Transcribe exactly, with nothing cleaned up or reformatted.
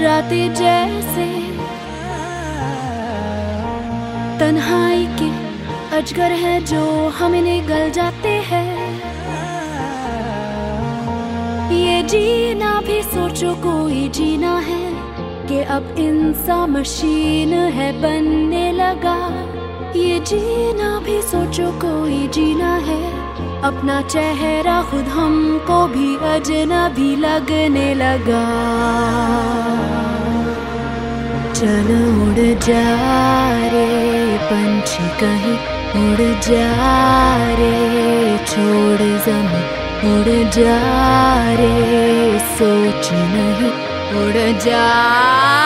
रातें जैसे तन्हाई के अजगर है जो हमें निगल जाते हैं। ये जीना भी सोचो कोई जीना है कि अब इंसान मशीन है बनने लगा। ये जीना भी सोचो कोई जीना है, अपना चेहरा खुद हमको भी अजनबी लगने लगा। चल उड़ जा रे पंछी कहीं, उड़ जा रे छोड़ ज़मीं, उड़ जा रे सोच नहीं, उड़ जा